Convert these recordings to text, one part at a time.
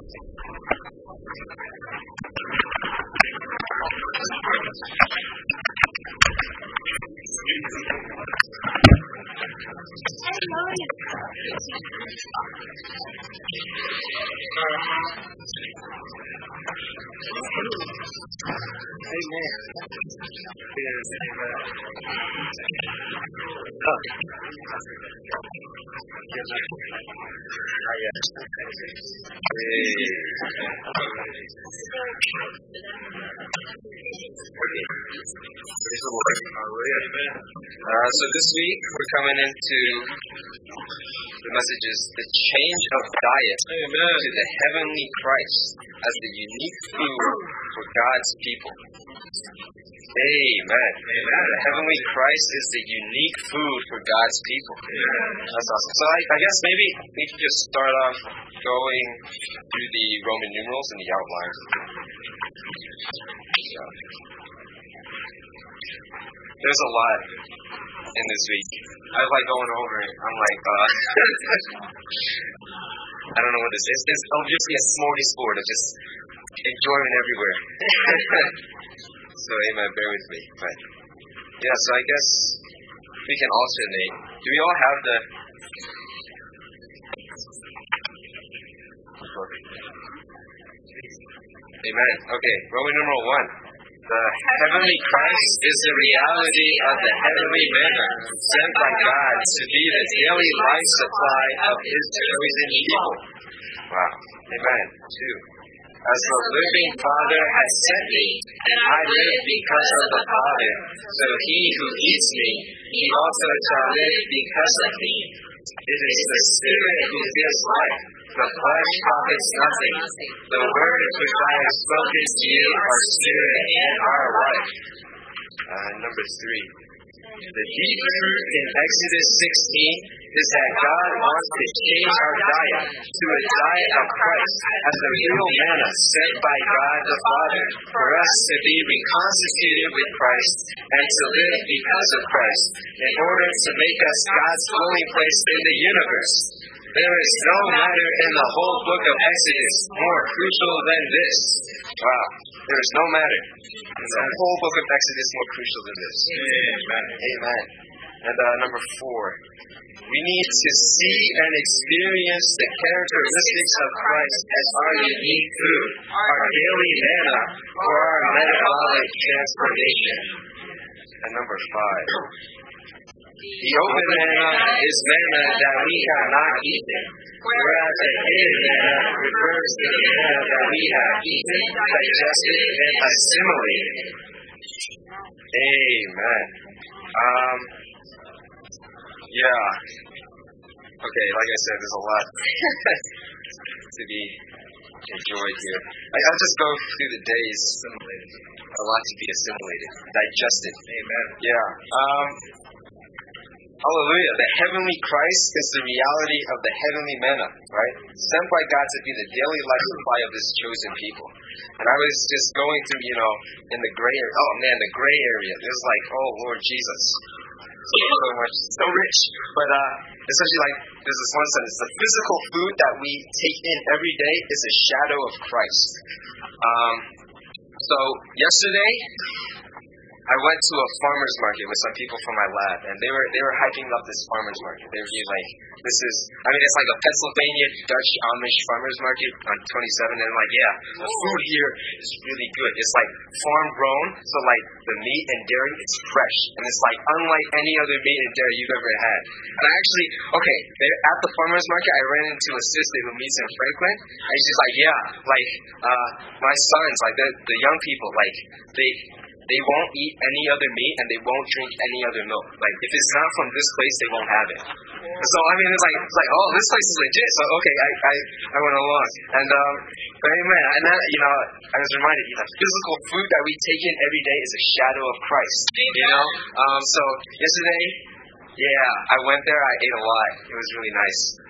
So this week we're coming into the messages, the change of diet to the heavenly Christ as the unique food for God's people. Amen. The heavenly Christ is the unique food for God's people. That's awesome. So I guess maybe we can just start off going through the Roman numerals and the outline. There's a lot in this week. I was like going over it. I'm like, I don't know what this is. It's obviously a smorgasbord of just enjoyment everywhere. So, amen, bear with me. But yeah, so I guess we can alternate. Do we all have the... Amen. Okay, Roman numeral 1. The heavenly Christ is the reality of the heavenly manna sent by God to be the daily life supply of His chosen people. Wow. Amen. 2. As the living Father has sent me, and I live because of the Father, so he who eats me, he also shall live because of me. It is the Spirit who gives life. The flesh profits nothing. The words which I have spoken to you are spirit and are life. Number 3. The deep truth in Exodus 16 is that God wants to change our diet to a diet of Christ as the real manna sent by God the Father for us to be reconstituted with Christ and to live because of Christ in order to make us God's dwelling place in the universe. There is no matter in the whole book of Exodus more crucial than this. Wow. There is no matter in the whole book of Exodus more crucial than this. Amen. Amen. And number 4. We need to see and experience the characteristics of Christ as our unique food, our daily manna, or our metabolic transformation. And number 5. The open manna is manna that we have not eaten, whereas the hidden manna refers to the manna that we have eaten, digested, and assimilated. Amen. Yeah. Okay, like I said, there's a lot to be enjoyed here. I'll just go through the days. A lot to be assimilated, digested. Amen. Yeah. Hallelujah. The heavenly Christ is the reality of the heavenly manna, right? Sent by God to be the daily life supply of His chosen people. And I was just going through, in the gray area. Oh man, the gray area. There's like, oh Lord Jesus. So much, so rich. But essentially, like, there's this one sentence: the physical food that we take in every day is a shadow of Christ. So yesterday, I went to a farmer's market with some people from my lab, and they were hyping up this farmer's market. They were like, it's like a Pennsylvania Dutch Amish farmer's market on 27, and like, yeah, the food here is really good. It's like farm grown, so like the meat and dairy, it's fresh, and it's like unlike any other meat and dairy you've ever had. And I actually, at the farmer's market, I ran into a sister who meets in Franklin, and she's like, yeah, like, my sons, like the young people, like, they won't eat any other meat and they won't drink any other milk. Like, if it's not from this place, they won't have it. So, it's like, oh, this place is legit. So, okay, I went along. And, but amen. And that, I was reminded, physical food that we take in every day is a shadow of Christ. So, yesterday, yeah, I went there, I ate a lot. It was really nice.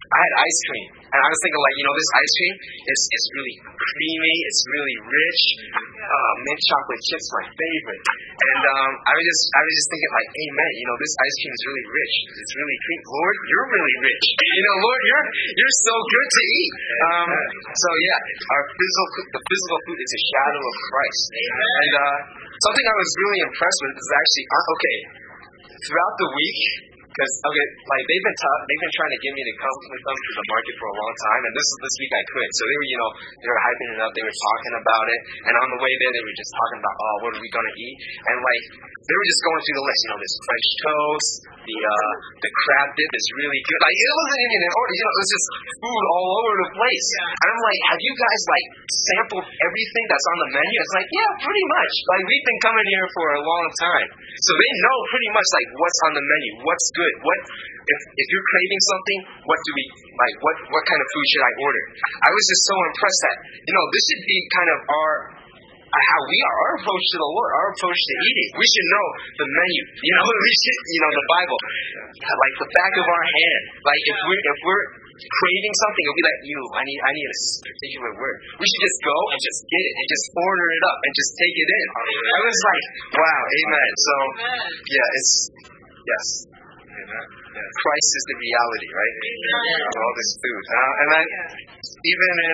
I had ice cream, and I was thinking like, this ice cream is really creamy, it's really rich. Mint chocolate chips, my favorite. And I was just thinking like, amen. This ice cream is really rich. It's really creamy. Lord, you're really rich. Lord, you're so good to eat. So yeah, the physical food is a shadow of Christ. And something I was really impressed with is actually throughout the week. Because they've been trying to get me to come with them to the market for a long time, and this week I could. So they were hyping it up, they were talking about it, and on the way there they were just talking about, what are we gonna eat? And they were just going through the list. This French toast, the crab dip is really good. It wasn't even in order. It was just food all over the place. And I'm like, have you guys sampled everything that's on the menu? It's like, yeah, pretty much. We've been coming here for a long time, so they know pretty much what's on the menu, what's good. What if you're craving something? What do we like? What kind of food should I order? I was just so impressed that this should be kind of how we are, our approach to the Lord, our approach to eating. We should know the menu. We should the Bible like the back of our hand. If we're craving something, it'll be like, I need a particular word. We should just go and just get it and just order it up and just take it in. I was like, wow, amen. So yeah, yes. Christ is the reality, right? Of all this food. And then, even in,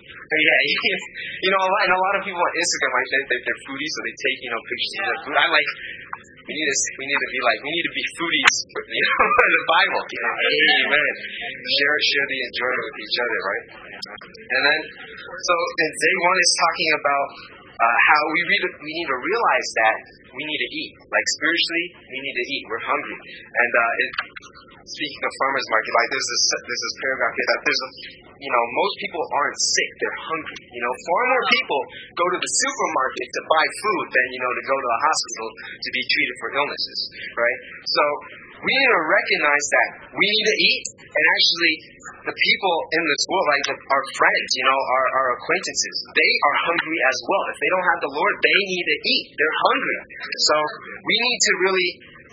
and a lot of people on Instagram, they're foodies, so they take, pictures of their food. We need to be foodies for the Bible. Amen. Share the enjoyment with each other, right? And then, so in day 1 is talking about how we need to realize that we need to eat. Spiritually, we need to eat. We're hungry. And speaking of farmers market, there's this paragraph here that there's most people aren't sick. They're hungry. Far more people go to the supermarket to buy food than to go to the hospital to be treated for illnesses, right? So we need to recognize that we need to eat, and actually the people in this world, our friends, our acquaintances, they are hungry as well. If they don't have the Lord, they need to eat. They're hungry. So we need to really,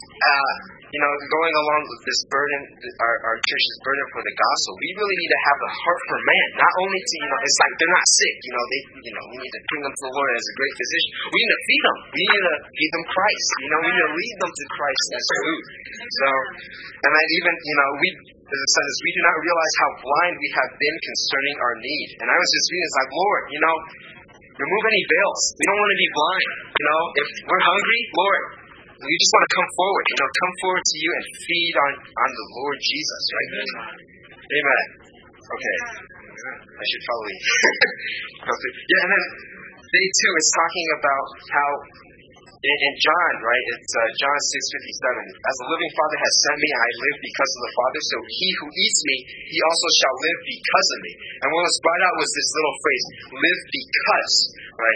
going along with this burden, our church's burden for the gospel, we really need to have a heart for man. Not only to, it's like they're not sick, we need to bring them to the Lord as a great physician. We need to feed them. We need to feed them Christ. We need to lead them to Christ as food. So, and then even, as it says, we do not realize how blind we have been concerning our need. And I was just reading, it's like, Lord, remove any veils. We don't want to be blind. If we're hungry, Lord, we just want to come forward, come forward to you and feed on the Lord Jesus, right? Amen. Okay. I should probably go through. Yeah, and then day 2 is talking about how in John, right? It's John 6:57. As the living Father has sent me, I live because of the Father. So he who eats me, he also shall live because of me. And what was brought out was this little phrase, live because, right?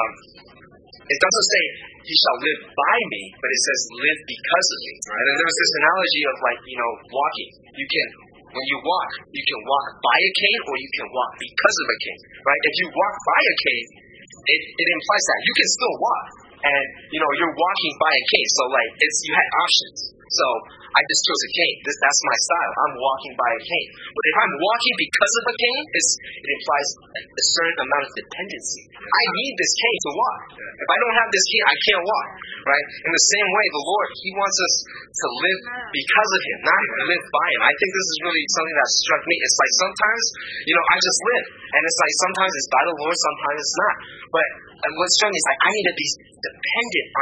It doesn't say he shall live by me, but it says live because of me. Right? And there's this analogy of walking. When you walk, you can walk by a cane or you can walk because of a cane. Right? If you walk by a cane, it implies that you can still walk. And you're walking by a cane. So you had options. So I just chose a cane. That's my style. I'm walking by a cane. But if I'm walking because of a cane, it implies a certain amount of dependency. I need this cane to walk. If I don't have this cane, I can't walk. Right? In the same way, the Lord, He wants us to live because of Him, not live by Him. I think this is really something that struck me. It's like sometimes, I just live. And it's like sometimes it's by the Lord, sometimes it's not. But what's struck me is I need to be dependent on,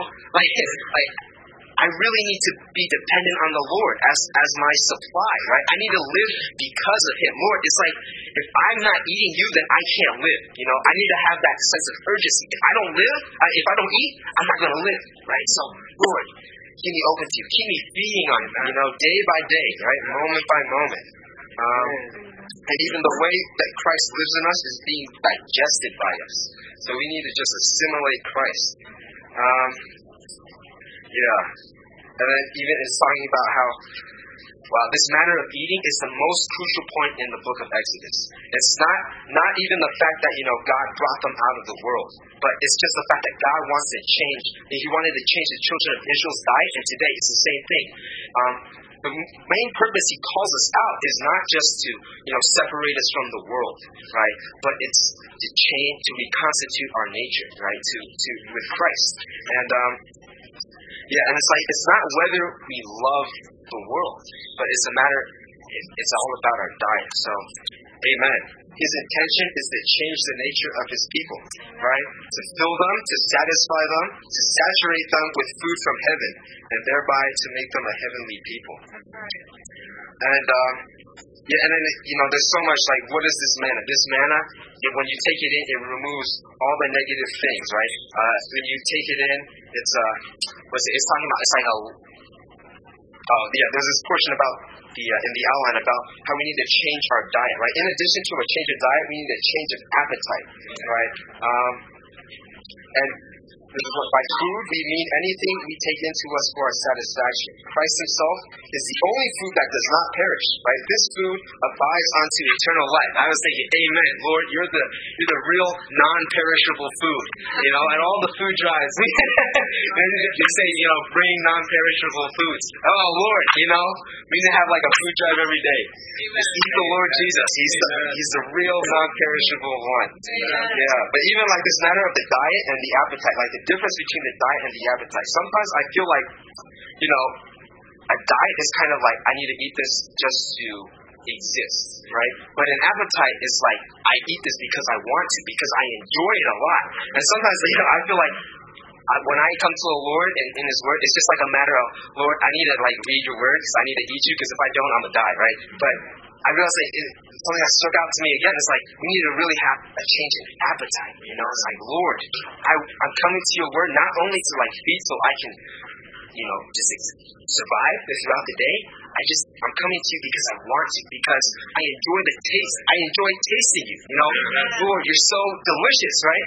I really need to be dependent on the Lord as my supply, right? I need to live because of Him. Lord, it's like, if I'm not eating you, then I can't live. I need to have that sense of urgency. If I don't live, if I don't eat, I'm not going to live, right? So, Lord, keep me open to you. Keep me feeding on you, day by day, right? Moment by moment. And even the way that Christ lives in us is being digested by us. So we need to just assimilate Christ. Yeah. And then even it's talking about how, this manner of eating is the most crucial point in the book of Exodus. It's not even the fact that, God brought them out of the world, but it's just the fact that God wants to change. He wanted to change the children of Israel's diet, and today it's the same thing. the main purpose He calls us out is not just to, separate us from the world, right? But it's to change, to reconstitute our nature, right? To with Christ. And and it's not whether we love the world, but it's a matter. It's all about our diet. So, amen. His intention is to change the nature of His people, right? To fill them, to satisfy them, to saturate them with food from heaven, and thereby to make them a heavenly people. And and then there's so much like, what is this manna? This manna, when you take it in, it removes all the negative things, right? When you take it in, it's talking about, it's like there's this portion about in the outline about how we need to change our diet, right? In addition to a change of diet, we need a change of appetite, right? And by food, we mean anything we take into us for our satisfaction. Christ Himself is the only food that does not perish, right? This food abides unto eternal life. I was thinking, amen, Lord, you're the real non-perishable food, and all the food drives. You say, bring non-perishable foods. Oh, Lord, we need to have like a food drive every day. Just eat the Lord Jesus. He's the real non-perishable one. Yeah, but even like this matter of the diet and the appetite, like the difference between the diet and the appetite. Sometimes I feel like, a diet is kind of like, I need to eat this just to exist, right? But an appetite is like, I eat this because I want to, because I enjoy it a lot. And sometimes, I feel like when I come to the Lord and in His Word, it's just like a matter of, Lord, I need to like read Your Word because I need to eat You, because if I don't, I'm going to die, right? But I realize something that stuck out to me again is like, we need to really have a change in appetite. It's like, Lord, I'm coming to Your Word not only to like feed so I can, just survive throughout the day. I'm coming to You because I want to, because I enjoy the taste. I enjoy tasting You. Lord, You're so delicious, right?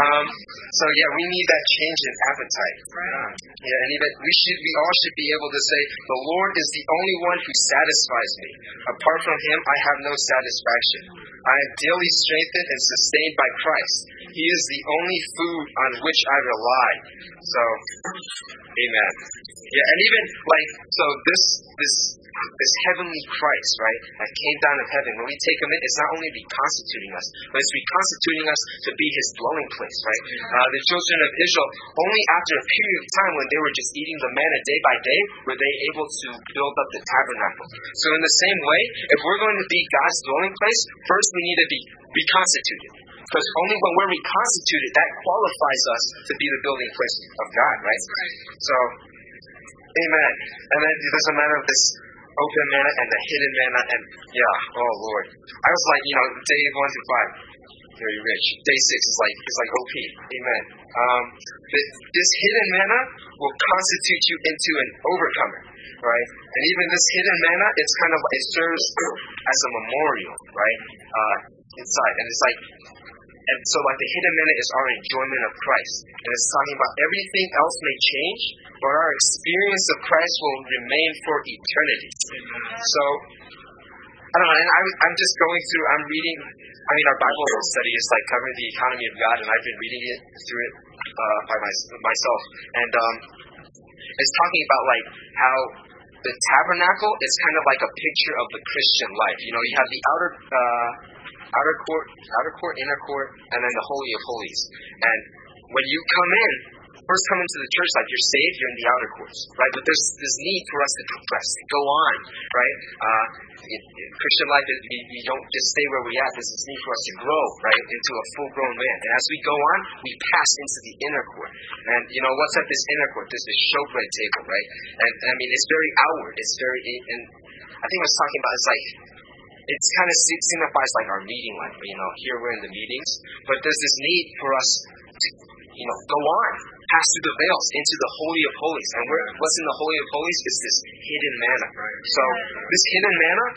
We need that change in appetite. And even we all should be able to say, the Lord is the only one who satisfies me. Apart from Him, I have no satisfaction. I am daily strengthened and sustained by Christ. He is the only food on which I rely. So, amen. Yeah, and even like, so this heavenly Christ, right, that came down of heaven, when we take Him in, it's not only reconstituting us, but it's reconstituting us to be His dwelling place, right? The children of Israel, only after a period of time when they were just eating the manna day by day, were they able to build up the tabernacle. So in the same way, if we're going to be God's dwelling place, first we need to be reconstituted. Because only when we're reconstituted, that qualifies us to be the building place of God, right? So, amen. And then there's a matter of this open manna and the hidden manna, and oh Lord. I was like, day 1 through 5, very rich. Day 6 is like OP. Amen. This hidden manna will constitute you into an overcomer, right? And even this hidden manna, it serves as a memorial, right? Inside, and it's like. And so the hidden manna is our enjoyment of Christ. And it's talking about everything else may change, but our experience of Christ will remain for eternity. So, I don't know, and I'm just going through, I'm reading, our Bible study is like covering the economy of God, and I've been reading it through it by myself. And it's talking about like how the tabernacle is kind of like a picture of the Christian life. You have the outer court, inner court, and then the Holy of Holies. And when you come in, first come into the church, like you're saved, you're in the outer courts, right? But there's this need for us to progress, to go on, right? In Christian life, we don't just stay where we at. There's this need for us to grow, right, into a full-grown man. And as we go on, we pass into the inner court. And, what's at this inner court? There's this showbread table, right? And, it's very outward. It's very, and I think I was talking about, it's like, it kind of signifies like our meeting life. Here we're in the meetings, but there's this need for us to, go on, pass through the veils into the Holy of Holies. And what's in the Holy of Holies is this hidden manna. So this hidden manna,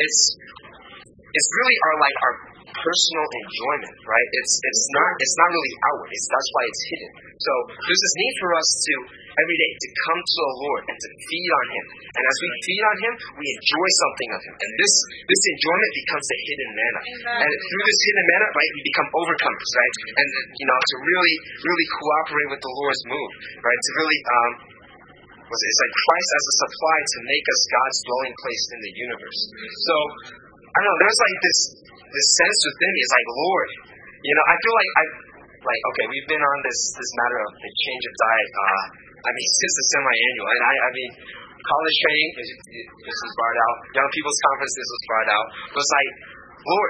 it's really our personal enjoyment, right? It's not really outward. That's why it's hidden. So there's this need for us to every day to come to the Lord and to feed on Him. And as we feed on Him, we enjoy something of Him. And this enjoyment becomes the hidden manna. And through this hidden manna, right, we become overcomers, right? And to really, really cooperate with the Lord's move, right? To really it's like Christ as a supply to make us God's dwelling place in the universe. So I don't know. There's like this sense within me. It's like, Lord, I feel like okay, we've been on this matter of the change of diet. Since the semi-annual, and I mean, college training. This was brought out. Young People's Conference. This was brought out. But it's like, Lord,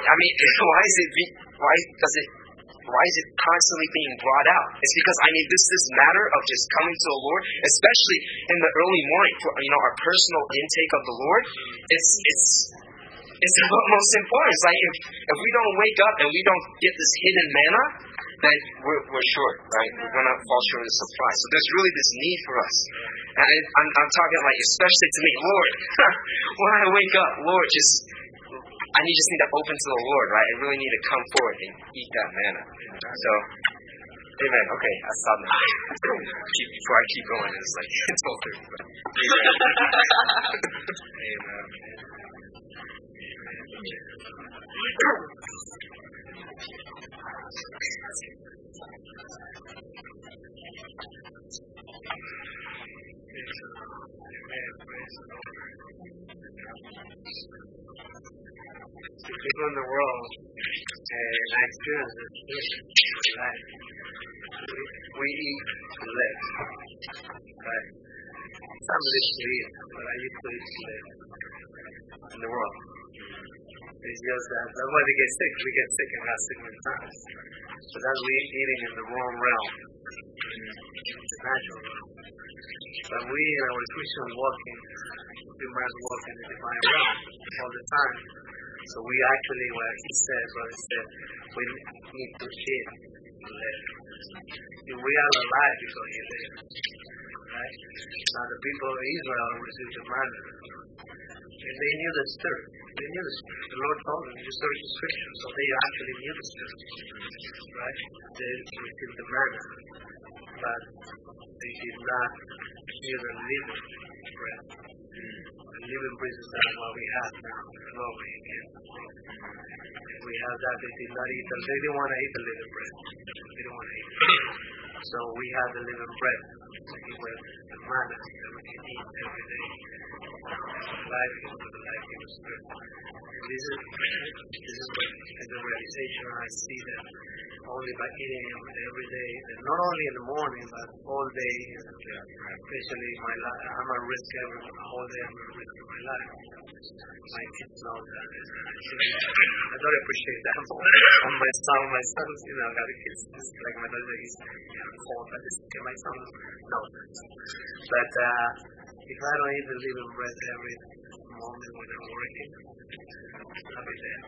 why is it constantly being brought out? It's because this matter of just coming to the Lord, especially in the early morning, for our personal intake of the Lord. It's the most important. It's like if we don't wake up and we don't get this hidden manna, then we're short, right? We're gonna fall short of the supply. So there's really this need for us. And I'm talking like especially to me, Lord, when I wake up, Lord, I just need to open to the Lord, right? I really need to come forward and eat that manna. So, amen. Okay, I stop now. Before I keep going, it's like it's over. Amen. People in the world, and I experience this in my life. We eat to live, right? Some live to eat, but I used to eat to live in the world. It's just that's why they get sick. We get sick and have sick times. So that's we eating in the wrong realm, the natural realm. But we in our Christian walking, we must walk in the divine realm all the time. So we actually, what he said, brother said, we need to eat to live. We are alive because he lived. Right? Now the people of Israel received the manna. And they knew the spirit. They knew the spirit. The Lord told them, you search the scripture. So they actually knew the spirit. Right? They received the manna. But they did not hear the living bread. The living bread is not what we have now. Glory again. We have that. They did not eat. They didn't want to eat the living bread. They didn't want to eat it. So we have the living bread. It was the manna that we can eat every day. Life is the life in the spirit. And this is the realization I see that only by eating every day, and not only in the morning, but all day, especially in my life. I'm a risk all day. I'm a risk of my life. My kids know that. I don't appreciate that. My son's, got a kids. Like my daughter is 4, but my son knows that. But if I don't eat the living bread every moment when I'm working, I'll be dead.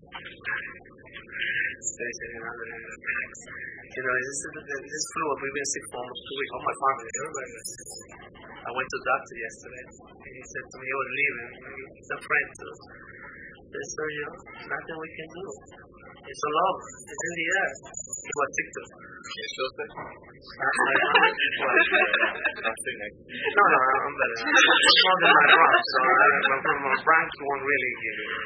Especially in other attacks. This flu, we've been sick for almost 2 weeks. All my family, everybody was sick. I went to the doctor yesterday, and he said to me, he was leaving. He's a friend too. He said, nothing we can do. It's a love. It's in the air. He was sick too. You're still sick? No, I'm better. It's more than my bronch, so my bronch won't really give it.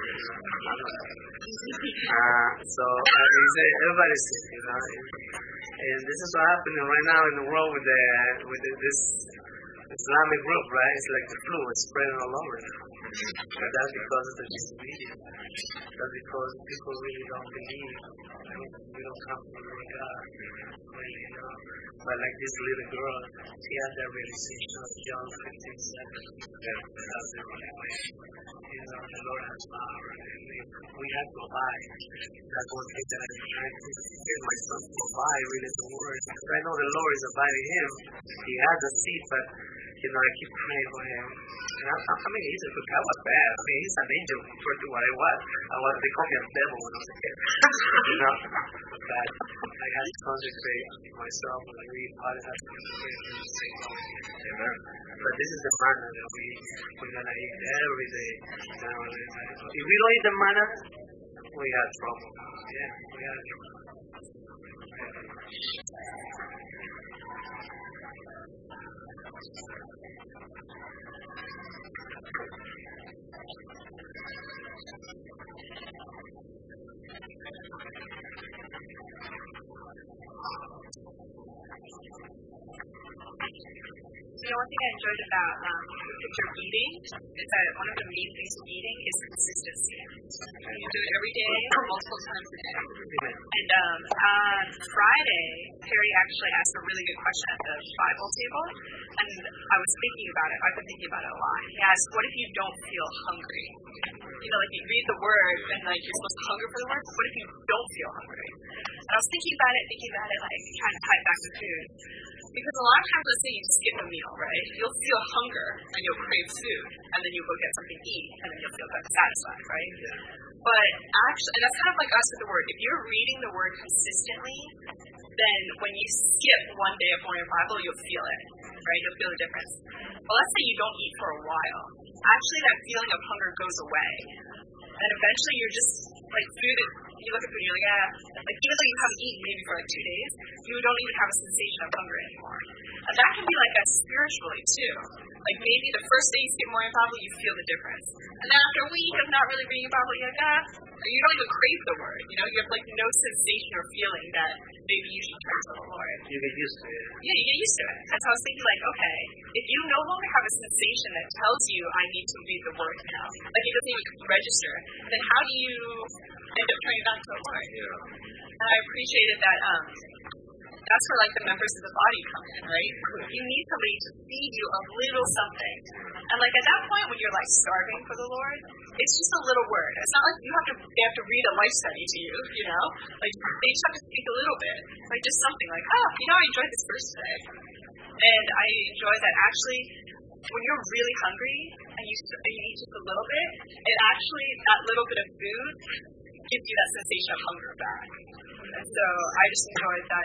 So he said, everybody's sick, and this is what's happening right now in the world with this Islamic group, right? It's like the flu, it's spreading all over now. And that's because of the disobedience. That's because people really don't believe. We don't come from the God, really, But like this little girl, she had that realization of John 15:7. That's the only way. The Lord has power, and we have to abide. That's one thing that I'm trying to get my son to abide, really, the word. Because I know the Lord is abiding him. He has a seat, but I keep praying for him. And he's a good guy. I was bad. He's an angel compared to what I was. They called me a devil when I was a kid. But I had to consecrate myself and I read how to have to consecrate in the same way. Amen. But this is the manna that we're going to eat every day. If we don't eat the manna, we have trouble. Yeah, we have trouble. one thing I enjoyed about the picture of eating is that one of the main things of eating is consistency. You do it every day or multiple times a day. And on Friday, Perry actually asked a really good question at the Bible table, and I was thinking about it. I've been thinking about it a lot. He asked, what if you don't feel hungry? You know, like you read the word and like you're supposed to hunger for the word, but what if you don't feel hungry? And I was thinking about it, like trying to tie it back to food. Because a lot of times, let's say you skip a meal, right? You'll feel hunger and you'll crave food, and then you'll go get something to eat, and then you'll feel satisfied, right? But actually, and that's kind of like us with the word. If you're reading the word consistently, then when you skip one day of morning Bible, you'll feel it, right? You'll feel the difference. But let's say you don't eat for a while. Actually, that feeling of hunger goes away. And eventually you're just, like, you look at food and you're like, like, even though you haven't eaten maybe for like 2 days, you don't even have a sensation of hunger anymore. And that can be like that spiritually too. Like maybe the first day you skip morning Bible, you feel the difference. And then after a week of not really reading Bible, you're like, or you don't even crave the word. You know, you have like no sensation or feeling that maybe you should turn to the Lord. You get used to it. Yeah, you get used to it. And so I was thinking like, okay, if you no longer have a sensation that tells you I need to read the word now, like it doesn't even register, then how do you end up turning back to the Lord? Yeah. And I appreciated that that's where like the members of the body come in, right? You need somebody to feed you a little something. And like at that point when you're like starving for the Lord, it's just a little word. It's not like they have to read a life study to you, you know? Like they just have to speak a little bit. Like just something like, I enjoyed this verse today. And I enjoy that actually when you're really hungry and you eat just a little bit, it actually, that little bit of food gives you that sensation of hunger back. And so I just enjoyed that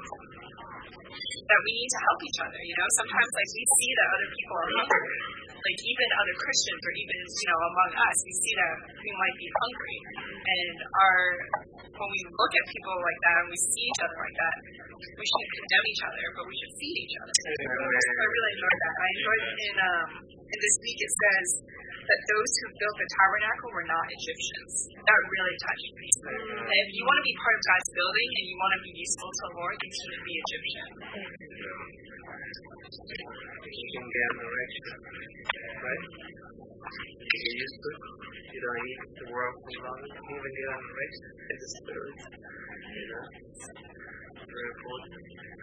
that we need to help each other, you know. Sometimes like we see that other people are hungry. Like even other Christians or even, you know, among us, we see that we might be hungry. And when we look at people like that and we see each other like that, we shouldn't condemn each other, but we should feed each other. So I really enjoyed that. I enjoyed in this week it says that those who built the tabernacle were not Egyptians. That really touched me. And if you want to be part of God's building and you want to be useful to the Lord, you need to be Egyptian. You can get direction, right? You get used to it. You don't eat the world for long. Even get on direction in the spirit. You know? Very important.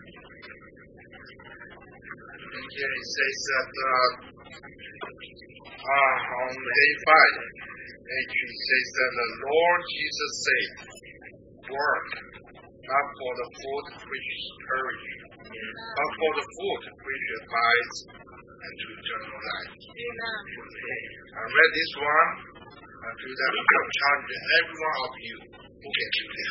And here it says that on day 5, it says that the Lord Jesus said, work not for the food which perish, but for the food which abides unto eternal life. I read this one to that challenge every one of you who can do this.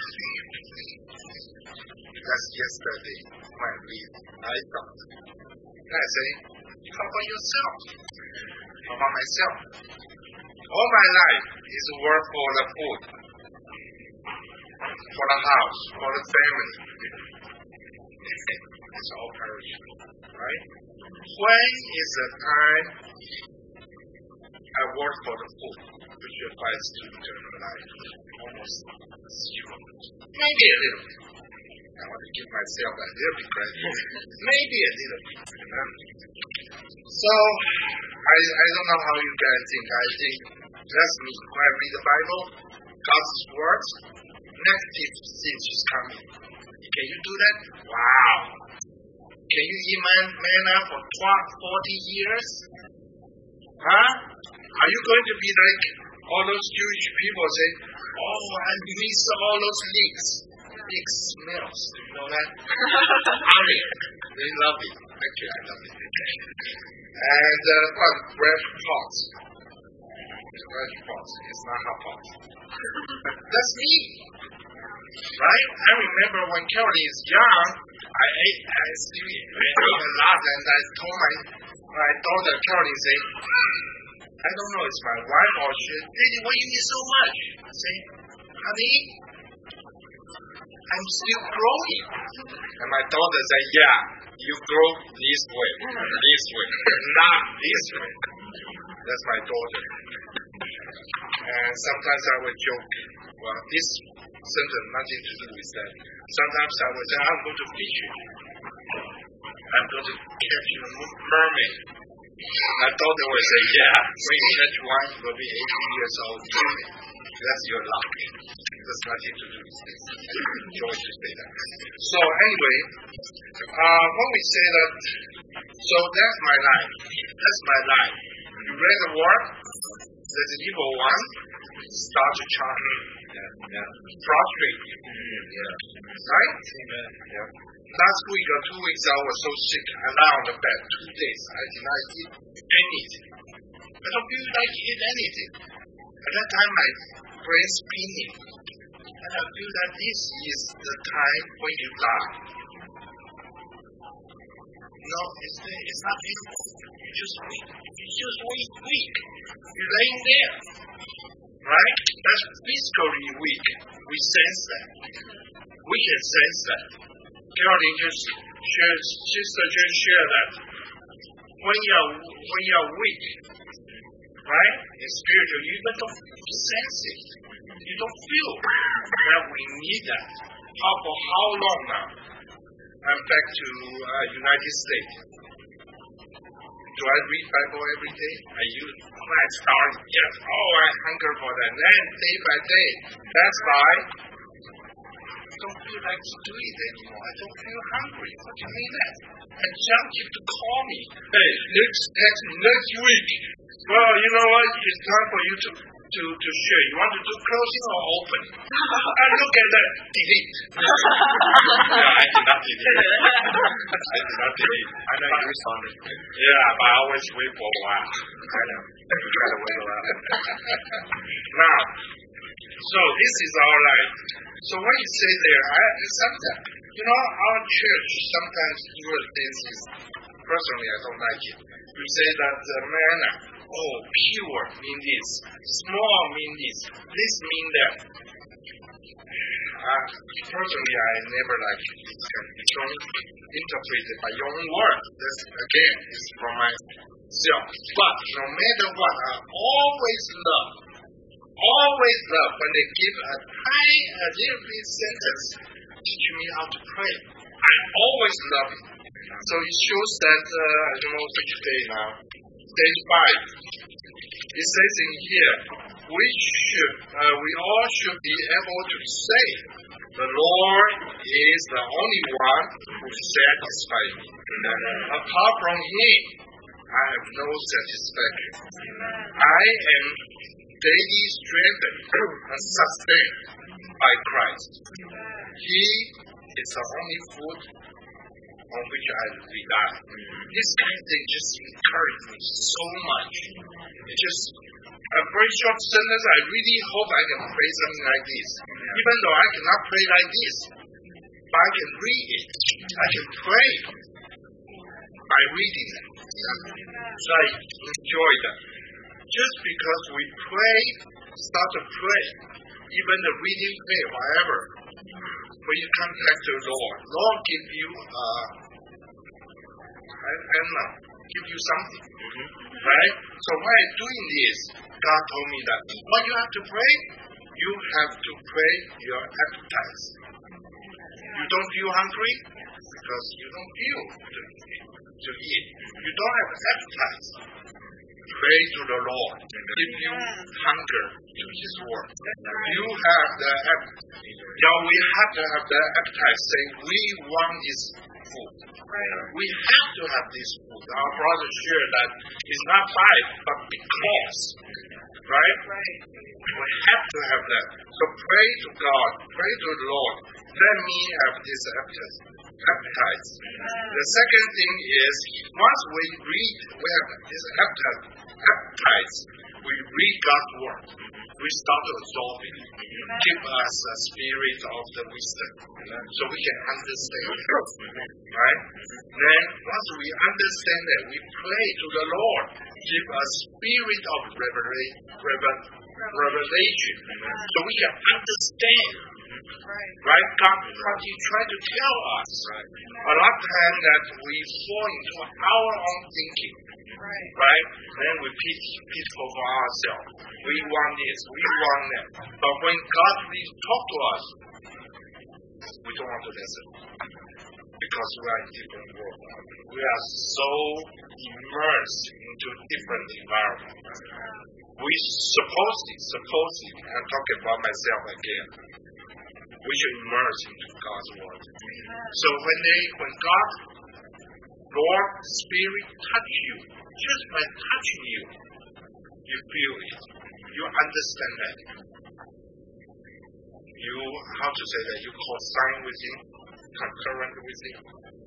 That's yesterday when I thought. I say, how about yourself? How about myself? All my life is work for the food, for the house, for the family. It's all perishable, right? When is the time I work for the food, which abides to eternal life? Almost zero. Maybe a little bit. I want to give myself a little bit credit. Maybe a little bit. So, I don't know how you guys think. I think that's me. When I read the Bible, God's words, negative things is coming. Can you do that? Wow. Can you eat manna for 40 years? Huh? Are you going to be like all those Jewish people say, I miss all those leeks. Big smells. Do you know that? They love it. Actually, I love it. And bread pots. Bread pots. It's not hot pots. That's me. Right? I remember when Kelly is young, I ate a lot, and I told my daughter Kelly, say, I don't know, it's my wife or she, Daddy, why you eat so much? I say, honey, I'm still growing. And my daughter said, yeah, you grow this way, not this way. That's my daughter. And sometimes I would joke, well, this sentence nothing to do with that. Sometimes I would say, I'm going to feed you. I'm going to catch a mermaid. I thought they would say, yeah, when you catch one, you will be 80 years old. That's your luck. There's nothing to do with this. Joy to say that. So anyway, when we say that, so that's my life. That's my life. You read the word, there's an evil one, start to charge me. Frustrate you. Right? Yeah. Last week or 2 weeks, I was so sick. I lay on the bed 2 days. I did not eat anything. I don't feel like eating anything. At that time, my brain spinning. And I feel that this is the time when you die. No, it's not painful. You're just weak. You're weak. You're laying there. Right? That's physically weak. We sense that. We can sense that. Caroline sister just shared that when you're weak, right? In spiritual, you even don't sense it. You don't feel that we need that. For how long now? I'm back to United States. Do I read Bible every day? When I start, yes, I hunger for that. Then day by day, that's why I don't feel like to do it anymore. I don't feel hungry. What do you mean that? And John keep to call me. Hey, next week. Well, you know what? It's time for you to share. You want to do closing or open? I look at that. Delete. No, I did not delete. I know you responded. Yeah, but I always wait for a while. I know. You try to wait a while. Now, so this is our life. So when you say there, sometimes, our church sometimes do things. Personally, I don't like it. You say that the manna, pure mean this, small mean this mean that. Personally, I never like it. You don't interpret it by your own word. This, again, is from myself. But no matter what, I always love when they give a little bit sentence, teach me how to pray. I always love it. So it shows that, I don't know which day now, day 5. It says in here, we all should be able to say, the Lord is the only one who satisfies me. Apart from Him, I have no satisfaction. I am daily strengthened and sustained by Christ. He is the only food on which I rely. This kind of thing just encourages me so much. It just a very short sentence. I really hope I can pray something like this. Even though I cannot pray like this, but I can read it. I can pray by reading it. So I enjoy that. Just because we start to pray, even the reading prayer, whatever, when you come back to the Lord give you something, right? So while doing this, God told me that what you have to pray, you have to pray your appetites. You don't feel hungry because you don't feel to eat. You don't have appetite. Pray to the Lord. If you hunger to His word, you have the we have to have the appetite. Say we want this food. We have to have this food. Our brother shared that it's not but because, right? We have to have that. So pray to God. Pray to the Lord. Let me have this appetite. The second thing is, once we have this appetite, we read God's word. We start to absorb it. Give us a spirit of the wisdom, so we can understand it. Right? Then, once we understand that, we pray to the Lord. Give us spirit of revelation, so we can understand. Right? God trying to tell us. A lot of times that we fall into our own thinking. Right? Then we peaceful for ourselves. We want this, we want that. But when God really talks to us, we don't want to listen. because we are in different world. We are so immersed into different environments. We supposedly, I'm talking about myself again, we should immerse into God's word. So when God, Lord, Spirit touch you, just by touching you, you feel it. You understand that. You, how to say that, you co-sign with Him, concurrent with Him.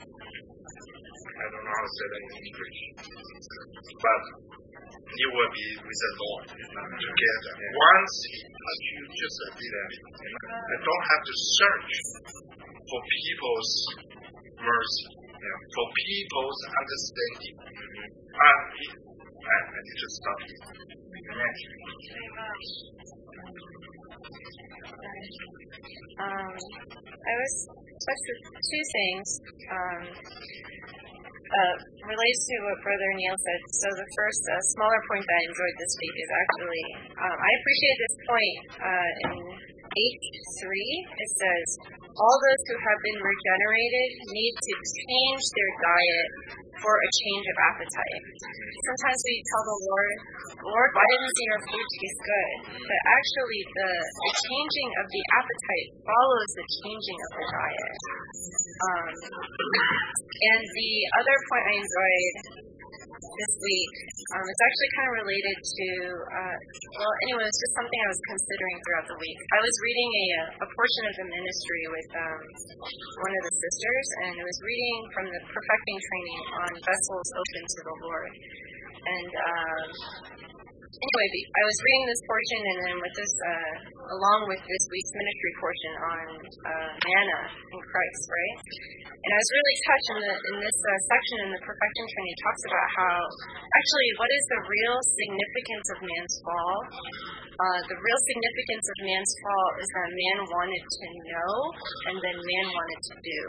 I don't know how to say that in English. But you will be with the Lord together. Once He touch you just a little bit, I don't have to search for people's mercy, for people's understanding. I need to stop here. I was touched with two things. Relates to what Brother Neil said. So the first smaller point that I enjoyed this week is actually, I appreciate this point in H3. It says, all those who have been regenerated need to change their diet for a change of appetite. Sometimes we tell the Lord, why didn't your food taste good? But actually the changing of the appetite follows the changing of the diet. And the other point I enjoyed this week, it's actually kind of related to, it's just something I was considering throughout the week. I was reading a portion of the ministry with one of the sisters, and I was reading from the perfecting training on vessels open to the Lord. And anyway, I was reading this portion, and then with this, along with this week's ministry portion on manna in Christ, right? And I was really touched in this section in the perfecting training. It talks about how, actually, what is the real significance of man's fall? The real significance of man's fall is that man wanted to know, and then man wanted to do.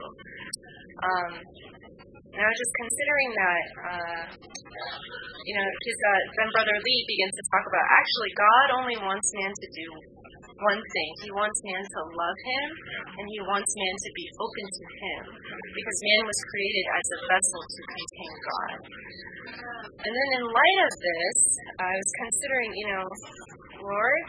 And I was just considering that, because then Brother Lee begins to talk about, actually, God only wants man to do one thing. He wants man to love Him, and He wants man to be open to Him, because man was created as a vessel to contain God. And then in light of this, I was considering, Lord,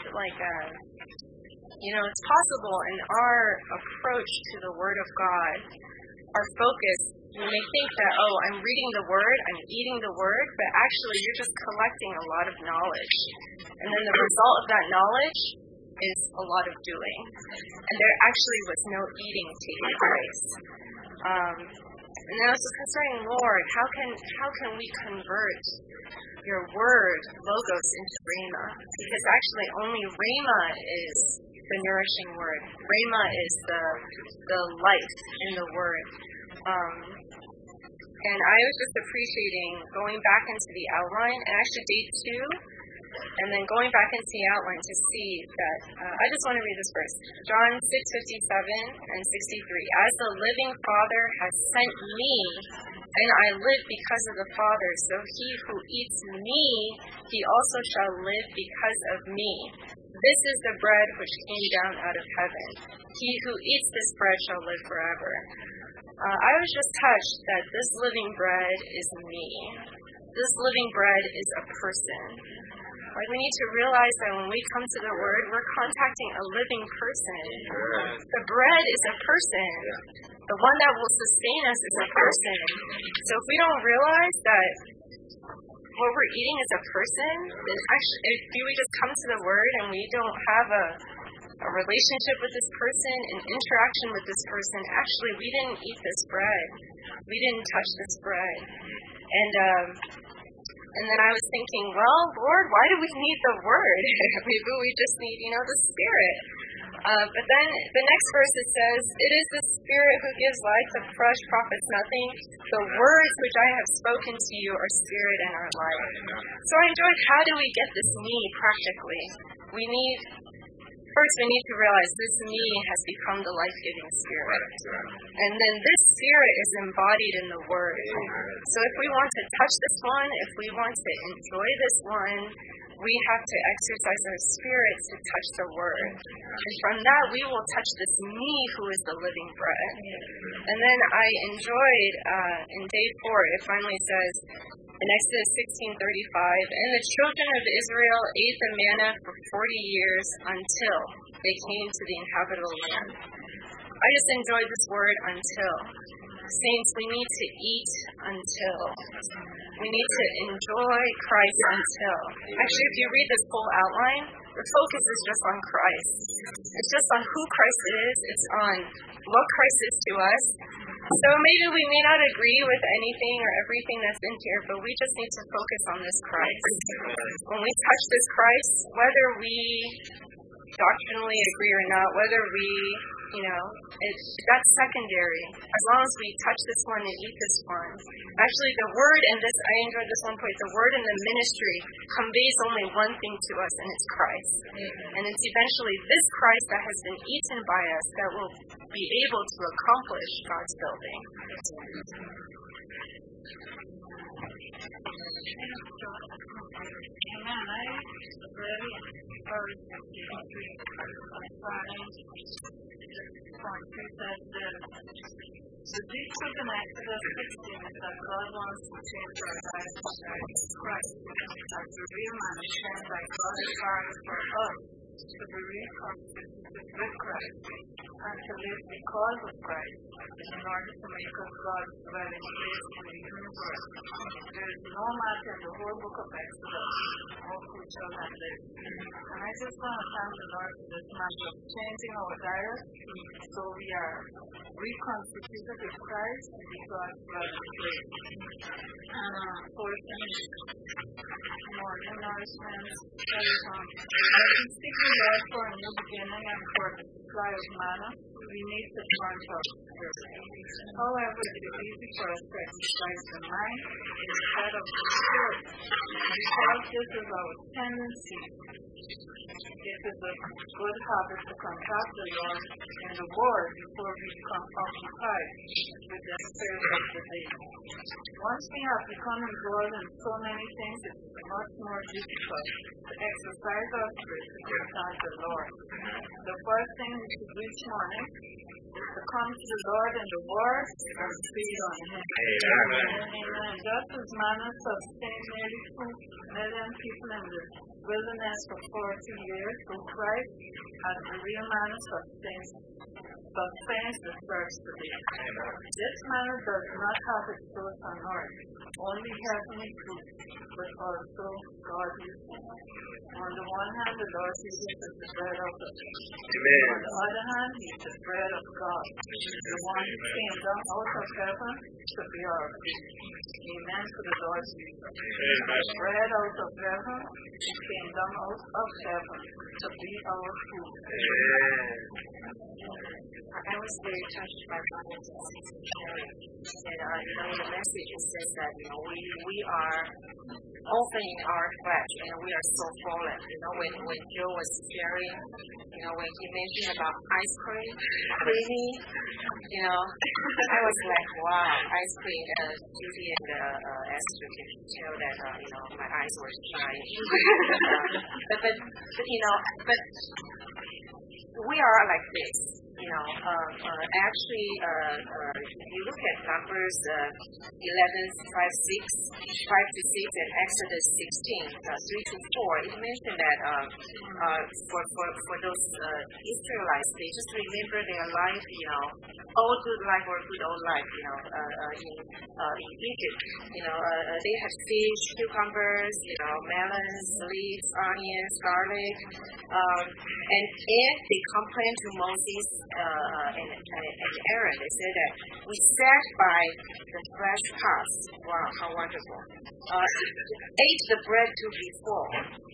it's possible in our approach to the Word of God, our focus, you may think that, I'm reading the Word, I'm eating the Word, but actually you're just collecting a lot of knowledge. And then the result of that knowledge is a lot of doing. And there actually was no eating taking place. And then I was just considering, Lord, how can we convert your Word, Logos, into Rhema? Because actually only Rhema is the nourishing Word. Rhema is the life in the Word. And I was just appreciating going back into the outline, and actually day 2, and then going back into the outline to see that, I just want to read this verse. John 6:57 and 63. As the living Father has sent me, and I live because of the Father, so he who eats me, he also shall live because of me. This is the bread which came down out of heaven. He who eats this bread shall live forever. I was just touched that this living bread is me. This living bread is a person. We need to realize that when we come to the Word, we're contacting a living person. The bread is a person. The one that will sustain us is a person. So if we don't realize that what we're eating is a person, then actually, if we just come to the Word and we don't have a relationship with this person, an interaction with this person, actually we didn't eat this bread. We didn't touch this bread. And then I was thinking, well, Lord, why do we need the Word? Maybe we just need, the Spirit. But then the next verse it says, it is the Spirit who gives life, the flesh profits nothing. The words which I have spoken to you are spirit and are life. So I enjoyed, how do we get this me practically? First, we need to realize this me has become the life-giving Spirit. And then this Spirit is embodied in the Word. So if we want to touch this one, if we want to enjoy this one, we have to exercise our spirits to touch the word. And from that, we will touch this me who is the living bread. And then I enjoyed, in day 4, it finally says, in Exodus 16:35, and the children of Israel ate the manna for 40 years until they came to the inhabitable land. I just enjoyed this word until. Saints, we need to eat until. We need to enjoy Christ until. Actually, if you read this whole outline, the focus is just on Christ. It's just on who Christ is. It's on what Christ is to us. So maybe we may not agree with anything or everything that's in here, but we just need to focus on this Christ. When we touch this Christ, whether we doctrinally agree or not, whether we, that's secondary. As long as we touch this one and eat this one. Actually, the word in this, I enjoyed this one point, the word in the ministry conveys only one thing to us, and it's Christ. And it's eventually this Christ that has been eaten by us that will be able to accomplish God's building. Amen. I really encourage you to the big truth in Exodus 16 is that God wants to change our lives with Christ. As the real man is shown by God's heart for us to be reconstituted with Christ and to live because of Christ in order to make us God's dwelling place in the universe. There is no matter in the whole book of Exodus how who shall not live. And I just want to thank the Lord for this matter of changing our diet so we are reconstituted with Christ to be God's dwelling place. More new nourishment. As we seek the Lord for a new beginning and for the supply of manna, we need to turn to our spirit. However, it is easy for us to exercise the mind instead of the spirit. Because this is our tendency. It is a good habit to contact the Lord in the Word before we become occupied with the spirit of the day. Once we have become involved in so many things, it's much more difficult to exercise our spirit to contact the Lord. The first thing we should do each morning is to come to the Lord in the Word and feed on Him. Amen. Just as manna sustained nearly 2 million people in the wilderness for 40 years, so Christ, as the real manna, sustains the first today. This manna does not have its source on earth, only heavenly food, but also godly food. On the one hand, the Lord Jesus is the bread of the Amen. On the other hand, He is the bread of God, the one who came down out of heaven to be our food. Amen to the Lord Jesus. The bread out of heaven, He came down out of heaven to be our food. Amen. I was very touched by what you said. And in the message it says that we are often in our flesh, we are so fallen. When Joe was sharing, when he mentioned about ice cream, creamy, I was like, wow, ice cream. Judy and Esther can tell that my eyes were shining. but we are like this. Actually, if you look at Numbers 11, 5 to 6, and Exodus 16, 3 to 4, it mentioned that for those Israelites, they just remember their life, old good life or good old life, in Egypt. They had fish, cucumbers, melons, leeks, onions, garlic, and they complained to Moses and Aaron. They said that we sat by the fresh pots. Wow, how wonderful! Ate the bread to the full.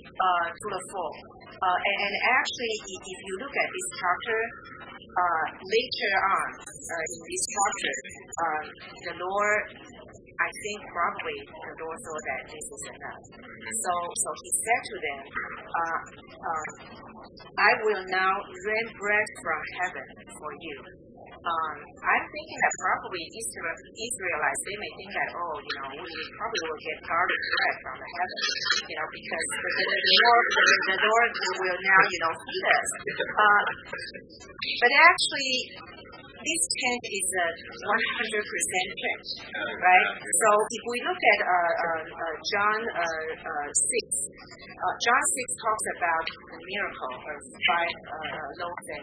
And actually, if you look at this chapter, later on in this chapter, the Lord, I think probably the Lord saw that this is enough. So He said to them, I will now rain bread from heaven for you. I'm thinking that probably Israelites, they may think that, we probably will get garlic bread from the heaven, because the Lord will now, feed us. But actually, this tent is a 100% tent, right? So if we look at John 6, John 6 talks about the miracle of 5 loaves and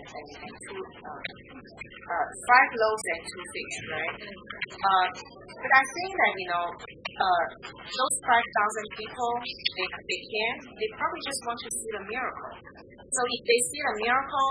2 fish, right? But I think that, those 5,000 people, they probably just want to see the miracle. So if they see the miracle,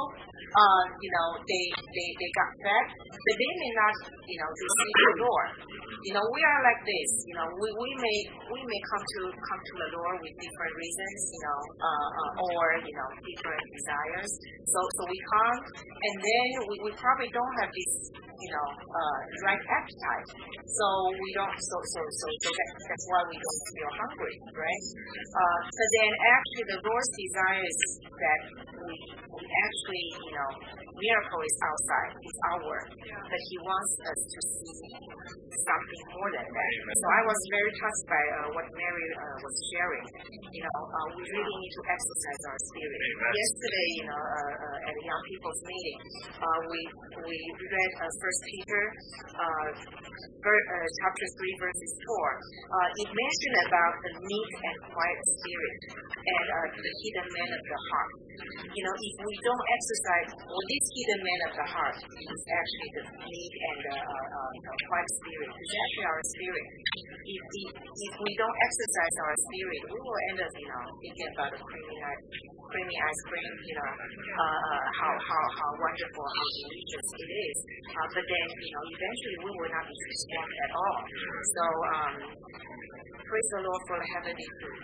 they got fed, but they may not, receive the Lord. We are like this. We may come to the Lord with different reasons, or different desires. So we come, and then we probably don't have this, right appetite. So we don't. So that's why we don't feel hungry, right? But then actually, the Lord's desire is that we actually, miracle is outside, it's our work, but He wants us to see something more than that. So I was very touched by what Mary was sharing. We really need to exercise our spirit. Yesterday, at the young people's meeting, we read 1 Peter chapter 3 verses 4. It mentioned about the meek and quiet spirit and the hidden man of the heart. If we don't exercise, this hidden man of the heart is actually the meek and the quiet spirit. It's actually our spirit. If we don't exercise our spirit, we will end up, thinking about the creamy ice cream, how wonderful, how delicious it is. But then, eventually we will not be transformed at all. So, praise the Lord for the heavenly food.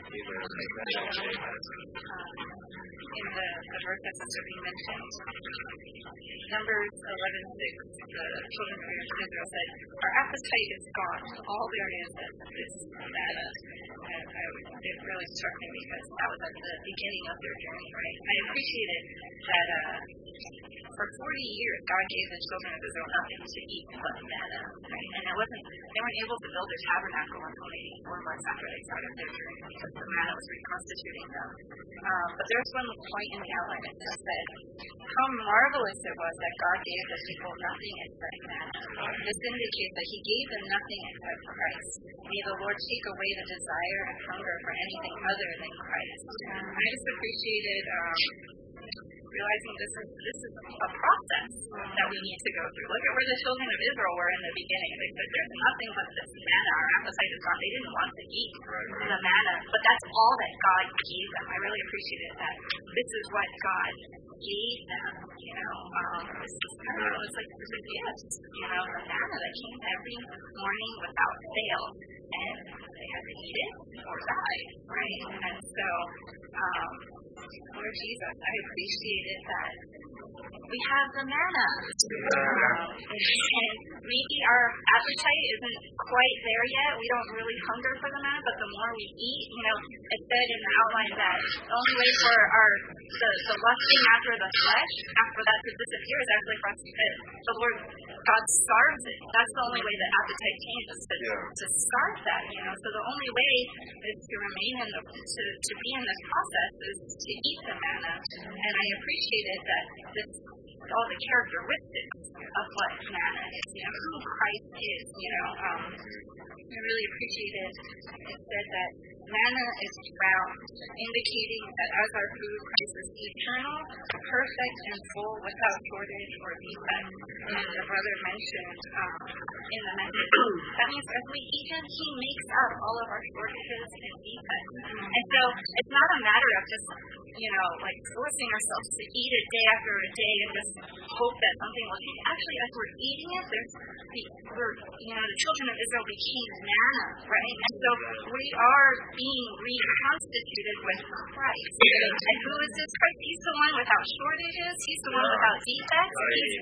In the verse that Sister B mentioned, Numbers 11:6, the children of Israel said, "Our appetite is gone. All there is manna." It really struck me because that was at the beginning of their journey, right? I appreciated that for 40 years, God gave the children of Israel nothing to eat but manna, right? And they weren't able to build their tabernacle until maybe 4 months after they started their journey because the manna was reconstituting them. But there was one point in the outline that just said how marvelous it was that God gave the people nothing except manna. This indicates that He gave them nothing except Christ. May the Lord take away the desire and hunger for anything other than Christ. I just appreciated realizing this is a process that we need to go through. Look at where the children of Israel were in the beginning. They said, "There's nothing but this manna. Our appetite is gone." They didn't want to eat the manna, but that's all that God gave them. I really appreciated that. This is what God gave them. It's like a gift. The manna that came every morning without fail, and they had to eat it or die, right? And so, Lord Jesus, I appreciated that we have the manna. And maybe our appetite isn't quite there yet. We don't really hunger for the manna, but the more we eat, it said in the outline that the only way for the lusting after the flesh, after that to disappear, is actually for us the Lord God starves it. That's the only way that appetite changes, to starve that, So the only way is to remain to be in this process is to eat the manna. And I appreciated that all the characteristics of what manna is, who Christ is, I really appreciated it said that manna is round, indicating that as our food, Christ is eternal, perfect, and full, without shortage or defect. And the brother mentioned in the message, that means as we eat Him, He makes up all of our shortages and defects. And so it's not a matter of just, forcing ourselves to eat it day after day and just hope that something will change. Actually, as we're eating it, the children of Israel became manna, right? And so we are being reconstituted with Christ. And who is this Christ? He's the one without shortages. He's the one without defects.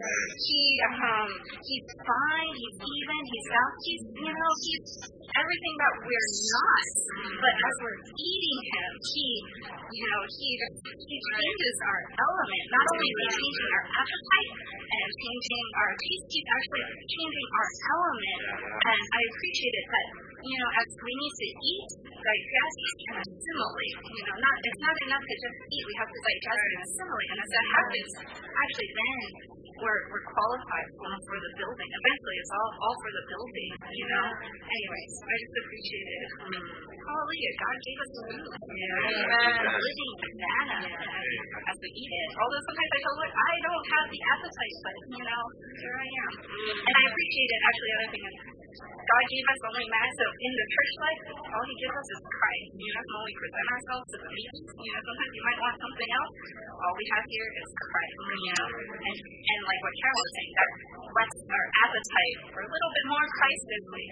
He's fine. He's even. He's balanced. He's everything that we're not. But as we're eating him, he changes our element. Not only is he changing our appetite and changing our taste, he's actually changing our element. And I appreciate it that, as we need to eat, digest, and assimilate. It's not enough to just eat. We have to digest and assimilate. And as that happens, actually then we're qualified for the building. Eventually, it's all for the building, Anyways, I just appreciate it. Hallelujah. God gave us food. Living manna as we eat it. Although sometimes I feel like I don't have the appetite, but, here I am. And I appreciate it. Actually, the other thing is, God gave us only manna, so in the church life, all he gives us is Christ. When we present ourselves to the meetings, sometimes you might want something else. All we have here is Christ, And like what Carol was saying, that lets our appetite for a little bit more Christ this week,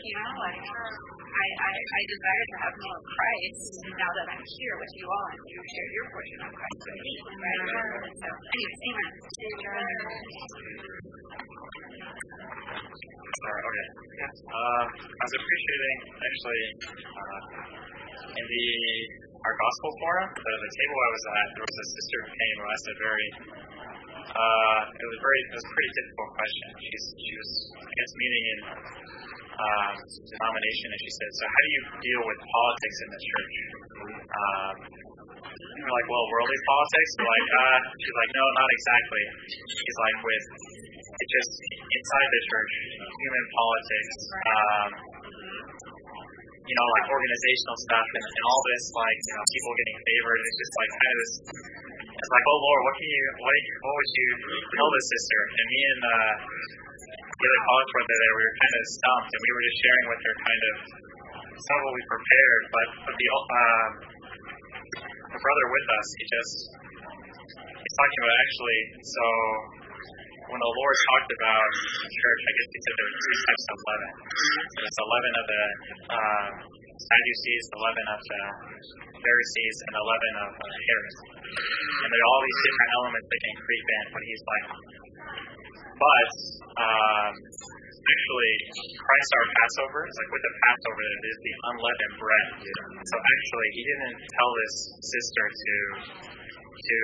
I desire to have more Christ now that I'm here with you all and you share your portion of Christ with me, right? So, anyways, amen. Sorry, okay. I was appreciating, actually, in our gospel forum, the table I was at, there was a sister who came who asked a very, it was a pretty difficult question. She was, I guess, meeting in denomination, and she said, so how do you deal with politics in the church? We're like, well, worldly politics? She's like, no, not exactly. She's like, it's just inside the church, human politics, like organizational stuff and all this, people getting favored. It's just like kind of this. It's like, oh Lord, what would you tell this sister? And me and the other college brother there, we were kind of stumped, and we were just sharing with her kind of some of what we prepared. But the brother with us, he's talking about actually. So when the Lord talked about the church, I guess he said there were three types of leaven. There's the leaven of the Sadducees, the leaven of the Pharisees, and the leaven of Herod. And there are all these different elements that can creep in. But he's like, actually, Christ our Passover, it's like with the Passover, it is the unleavened bread. So actually, he didn't tell this sister to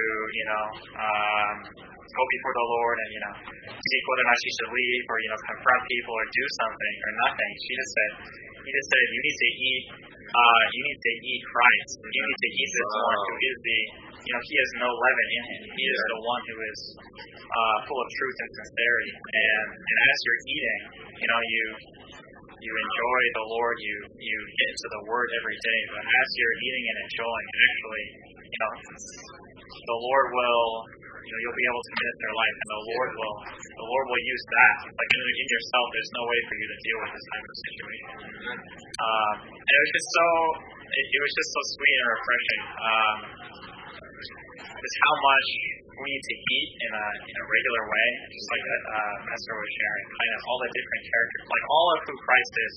go before the Lord and, seek whether or not she should leave or, confront people or do something or nothing. He just said, you need to eat Christ. You need to eat this one who is he has no leaven in him. He is the one who is full of truth and sincerity. And as you're eating, you enjoy the Lord, you get into the Word every day. But as you're eating and enjoying, actually, the Lord will, you'll be able to minister life, and the Lord will use that. Like in yourself, there's no way for you to deal with this type of situation. And it was just so sweet and refreshing. Just how much we need to eat in a regular way, just like that Pastor was sharing, kind of all the different characters, like all of who Christ is.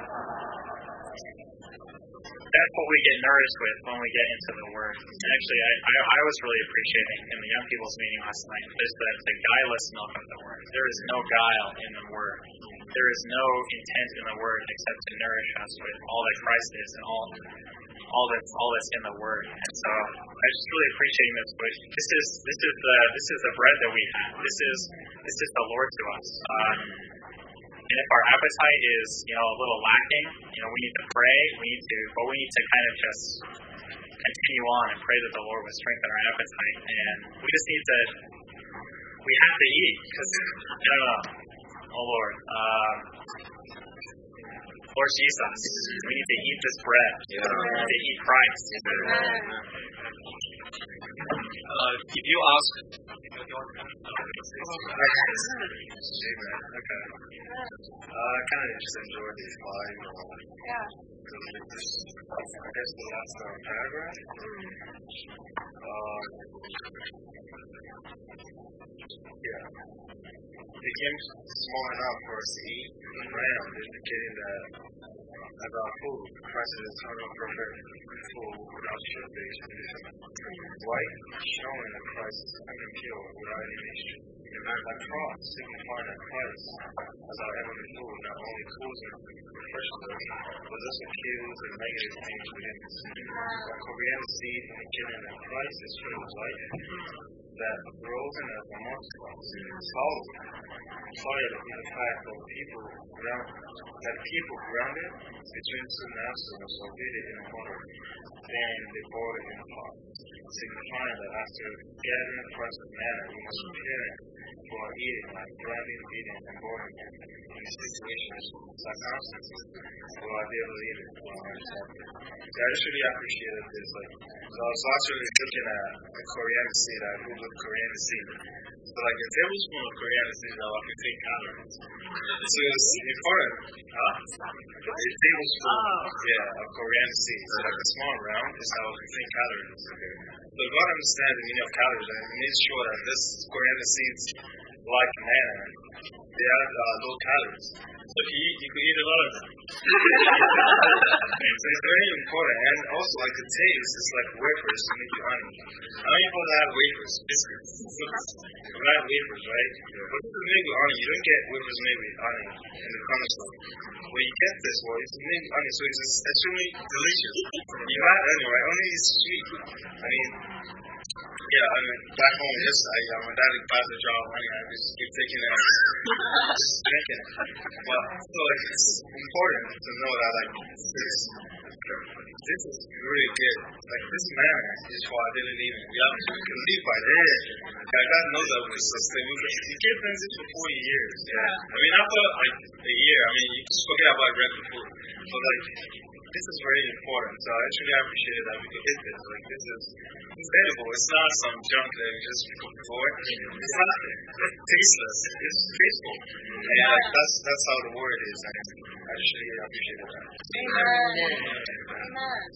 That's what we get nourished with when we get into the Word. And actually, I was really appreciating in the young people's meeting last night, there's the guileless milk of the Word. There is no guile in the Word. There is no intent in the Word except to nourish us with all that Christ is and all that's in the Word. And so I just really appreciating this. This is the bread that we have. This is the Lord to us. And if our appetite is, a little lacking, we need to pray. We need to kind of just continue on and pray that the Lord will strengthen our appetite. And we just need to, we have to eat. Because, oh Lord, Lord Jesus, we need to eat this bread. We need to eat Christ. If you ask, I kind of just enjoyed this slide. I guess the last paragraph. It became small enough for us to eat around, indicating that as our food. Christ is eternal, perfect food without tribulation. White, showing that Christ is pure without any mixture. That cross, signifying that Christ as our heavenly food, not only cools and refreshes us, but also kills and negative things within us. That coriander seed indicating that Christ is full of life, that grows in us amongst us. Salt, fire to be the fact that people grounded between two masters are obedient in the water, then they boil it in a pot, signifying that after gathering Christ of manna, we must prepare for our eating, like grinding, beating, and boiling it in these situations, circumstances, or our daily living. So I just really appreciated this. So I was actually looking at the coriander seed. I googled coriander seed. So like a tablespoon of coriander seed is about 15 calories. So it's important. A tablespoon, of coriander seed. So like a small round is about 15 calories. So if God understands the meaning of calories, and he makes sure that this coriander seeds, like manna, they have low calories. So if you eat, you could eat a lot of them. So it's very important. And also, like the taste is like wafers to make you honey. How many people have wafers? Biscuits. You have wafers, right? But this is made with honey. You don't get wafers made with honey in the corner store. When you get this one, it's made with honey, so it's extremely delicious. You have honey, right? Honey is sweet. Back home, my dad would buy the jar of honey, I just keep taking it and just drinking it. But so it's important to know that this is really good. Like this manna is for our daily living. We can live by this. God knows that we sustain. You can't do this for 40 years. After a year, you just forget about regular food. So this is very important. So I actually appreciate that we could hit this. This is edible. It's not some junk that we just cook for. It's not tasteless. It's tasteful. And that's how the word is. I actually appreciate that. Amen.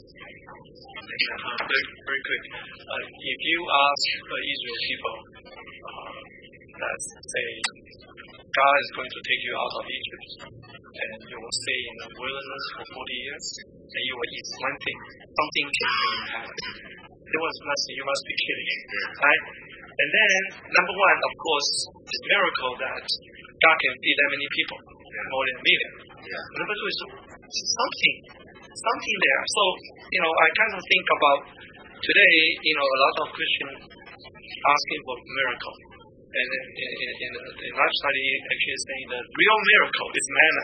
Very quick. If you ask the Israel people, let's say God is going to take you out of Egypt, and you will stay in the wilderness for 40 years, and you will eat one thing, something can be in heaven. You must be kidding, right? And then, number one, of course, the miracle that God can feed that many people, more than a million. Number two is something there. So, I kind of think about today, a lot of Christians asking for miracle. And in life study, actually saying the real miracle is manna.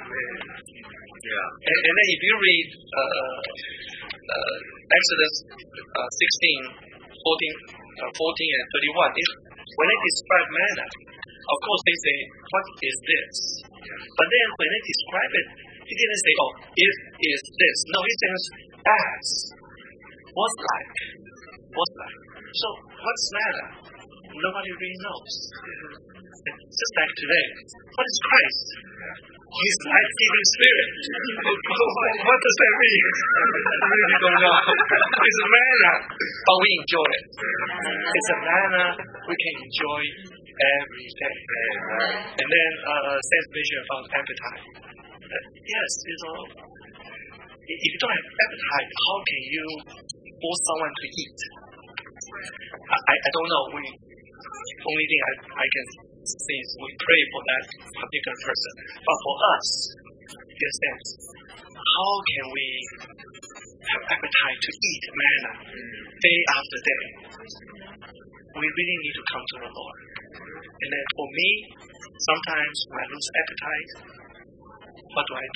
And then if you read Exodus 16, 14 and 31, when they describe manna, of course they say, what is this? But then when they describe it, he didn't say, it is this. No, he says, as. What's like? So, what's manna? Nobody really knows. Just like today. What is Christ? He's life-giving spirit. What does that mean? I really don't know. It's a manna, but we enjoy it. It's a manna we can enjoy every day. And then Sam's vision about appetite. Yes, if you don't have appetite, how can you force someone to eat? I don't know. Only thing I can say is we pray for that particular person. But for us, in a sense, how can we have appetite to eat manna day after day? We really need to come to the Lord. And then for me, sometimes when I lose appetite, what do?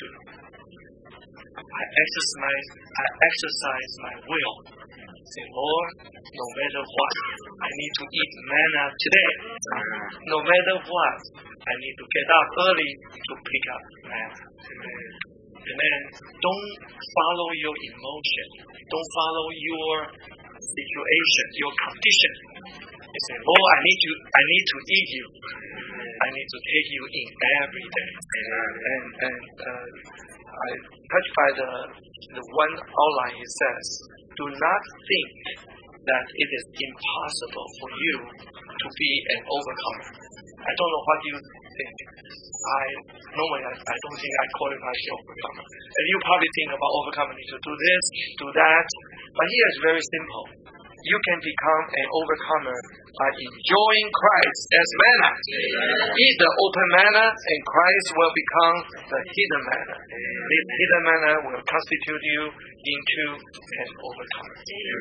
I exercise my will. Say, Lord, no matter what, I need to eat manna today. No matter what, I need to get up early to pick up manna. And then don't follow your emotion. Don't follow your situation, your condition. You say, Lord, I need to eat you. I need to take you in every day. And I touched by the one outline. It says, do not think that it is impossible for you to be an overcomer. I don't know what you think, I don't think I qualify to be overcomer. And you probably think about overcomer need to do this, do that. But here it's very simple. You can become an overcomer by enjoying Christ as manna. Eat the open manna, and Christ will become the hidden manna. This hidden manna will constitute you into an overcomer.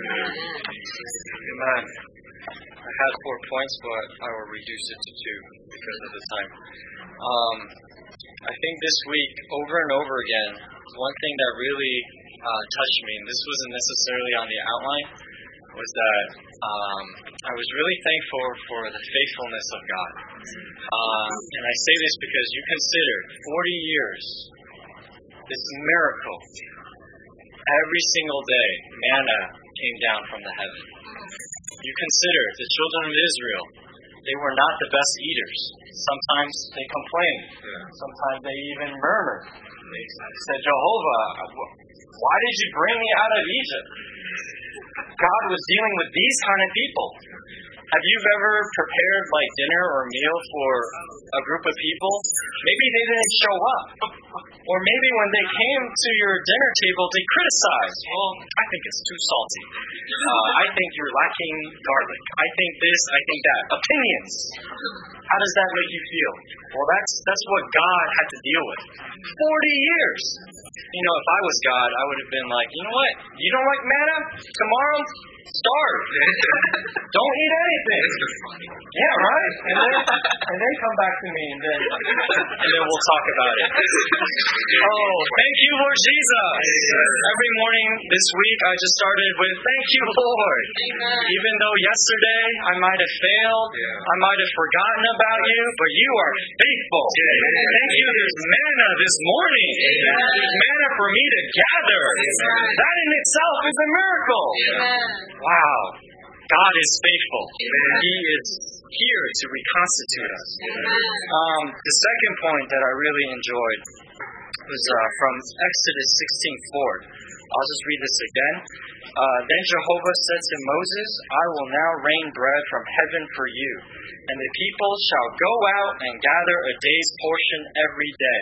Amen. I had 4 points, but I will reduce it to 2 because of the time. I think this week, over and over again, one thing that really touched me, and this wasn't necessarily on the outline, was that I was really thankful for the faithfulness of God. And I say this because you consider 40 years, this miracle, every single day, manna came down from the heaven. You consider the children of Israel, they were not the best eaters. Sometimes they complained. Sometimes they even murmured. They said, Jehovah, why did you bring me out of Egypt? God was dealing with these kind of people. Have you ever prepared like dinner or meal for a group of people? Maybe they didn't show up. Or maybe when they came to your dinner table, they criticized. Well, I think it's too salty. I think you're lacking garlic. I think this, I think that. Opinions. How does that make you feel? Well, that's what God had to deal with. 40 years. You know, if I was God, I would have been like, you know what? You don't like manna? Tomorrow, starve. Don't eat anything. Yeah, right? And then come back to me, and then we'll talk about it. Oh, thank you, Lord Jesus. Every morning this week, I just started with, thank you, Lord. Even though yesterday I might have failed, I might have forgotten about you, but you are faithful. Thank you, there's manna this morning. There's manna for me to gather. That in itself is a miracle. Wow. God is faithful. He is here to reconstitute us. The second point that I really enjoyed was from Exodus 16:4. I'll just read this again. Then Jehovah said to Moses, I will now rain bread from heaven for you, and the people shall go out and gather a day's portion every day.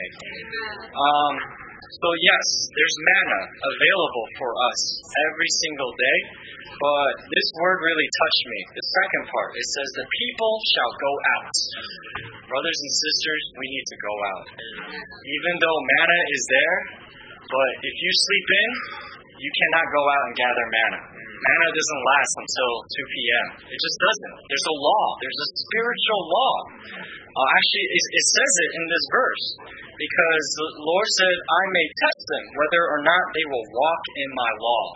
So yes, there's manna available for us every single day, but this word really touched me. The second part, it says the people shall go out. Brothers and sisters, we need to go out. Even though manna is there, but if you sleep in, you cannot go out and gather manna. Manna doesn't last until 2 p.m. It just doesn't. There's a law. There's a spiritual law. Actually, it says it in this verse. Because the Lord said, I may test them whether or not they will walk in my law.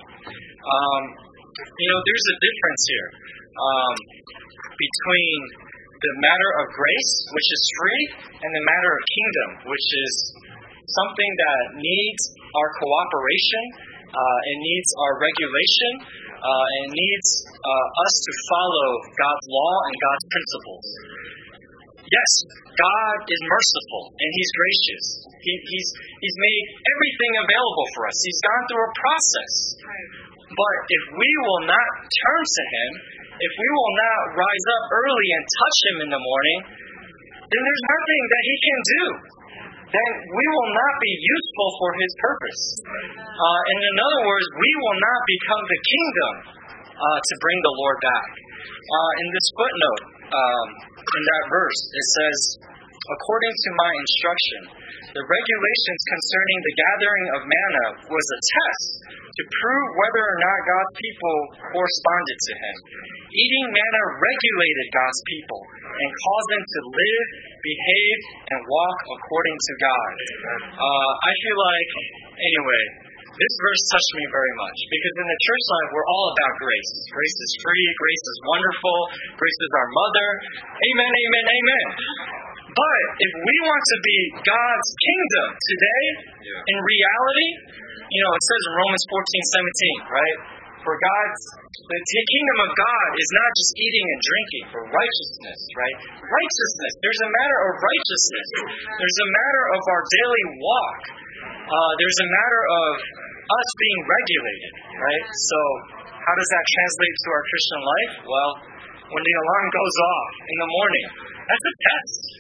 There's a difference here between the matter of grace, which is free, and the matter of kingdom, which is something that needs our cooperation, it needs our regulation, and it needs us to follow God's law and God's principles. Yes, God is merciful and He's gracious. He's made everything available for us. He's gone through a process. But if we will not turn to Him, if we will not rise up early and touch Him in the morning, then there's nothing that He can do. Then we will not be useful for His purpose. And in other words, we will not become the kingdom to bring the Lord back. In this footnote, in that verse, it says, according to my instruction, the regulations concerning the gathering of manna was a test to prove whether or not God's people corresponded to Him. Eating manna regulated God's people and caused them to live, behave, and walk according to God. I feel like, anyway, this verse touched me very much because in the church life, we're all about grace. Grace is free. Grace is wonderful. Grace is our mother. Amen, amen, amen. But if we want to be God's kingdom today, in reality, it says in Romans 14:17, right? For the kingdom of God is not just eating and drinking, for righteousness, right? Righteousness. There's a matter of righteousness. There's a matter of our daily walk. There's a matter of us being regulated, right? So how does that translate to our Christian life? Well, when the alarm goes off in the morning, that's a test.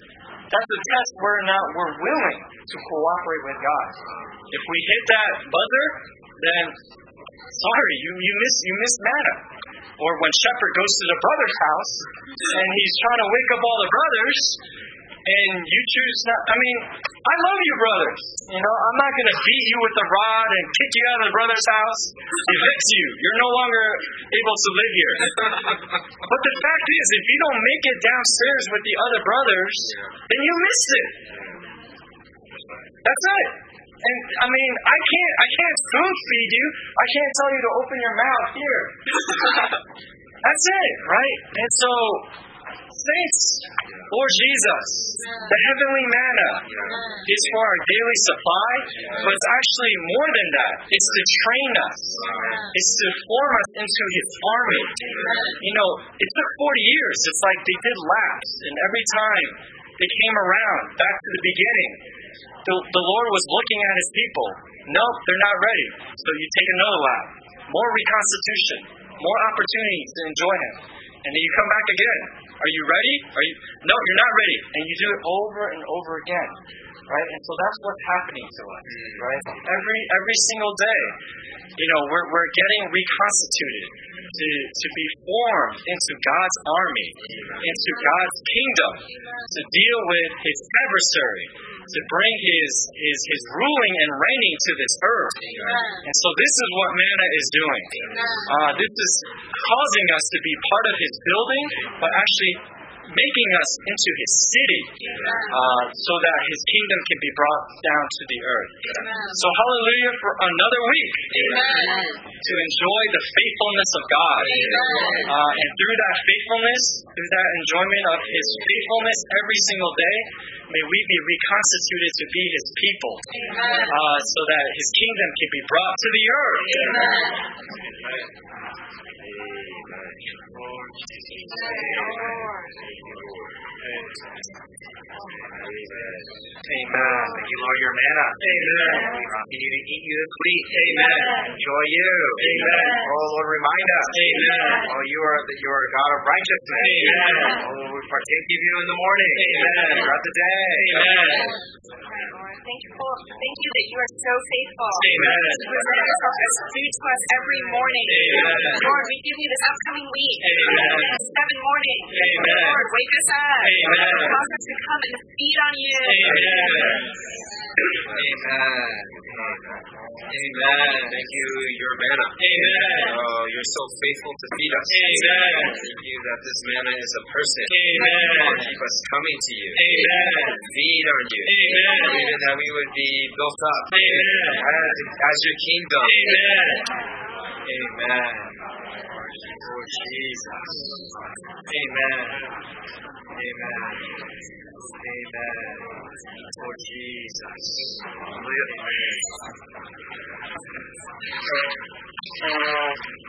That's a test whether or not we're willing to cooperate with God. If we hit that buzzer, then sorry, you miss manna. Or when Shepherd goes to the brother's house and he's trying to wake up all the brothers, and you choose not. I mean, I love you, brothers. I'm not going to beat you with a rod and kick you out of the brother's house, evict you. You're no longer able to live here. But the fact is, if you don't make it downstairs with the other brothers, then you miss it. That's it. And I mean, I can't spoon feed you. I can't tell you to open your mouth here. That's it, right? And so, saints, Lord Jesus, the heavenly manna is for our daily supply, but it's actually more than that. It's to train us. It's to form us into His army. It took 40 years. It's like they did laps, and every time they came around, back to the beginning, the Lord was looking at His people. Nope, they're not ready. So you take another lap. More reconstitution. More opportunities to enjoy Him. And then you come back again. Are you ready? No, you're not ready. And you do it over and over again. Right? And so that's what's happening to us. Right? Every single day. We're getting reconstituted to be formed into God's army, into God's kingdom, to deal with His adversary, to bring His ruling and reigning to this earth. And so this is what manna is doing. This is causing us to be part of His building, but actually making us into His city, so that His kingdom can be brought down to the earth. So hallelujah for another week to enjoy the faithfulness of God. And through that faithfulness, through that enjoyment of His faithfulness every single day, may we be reconstituted to be His people, so that His kingdom can be brought to the earth. Amen. Thank you, Lord, your manna. Amen. Continue to eat you this week. Amen. Enjoy you. Amen. Oh, Lord, remind us. Amen. Oh, you are a God of righteousness. Amen. Oh, we partake of you in the morning. Amen. Throughout the day. Amen. Thank you that you are so faithful. Amen. To present yourself as food to us every morning. Amen. Lord, we give you this upcoming week. Amen. 7 mornings. Amen. Lord, wake us up. Amen. Cause us to come and feed on you. Amen. Amen. Amen. Thank you, your manna. Amen. Oh, you're so faithful to feed us. Amen. Thank you that this manna is a person. Amen. Keep us coming to you. Amen. Feed on you. Amen. Even that we would be built up. Amen. As your kingdom. Amen. Amen. Lord Jesus. Amen. Amen. Amen. Lord Jesus. Hallelujah. Amen.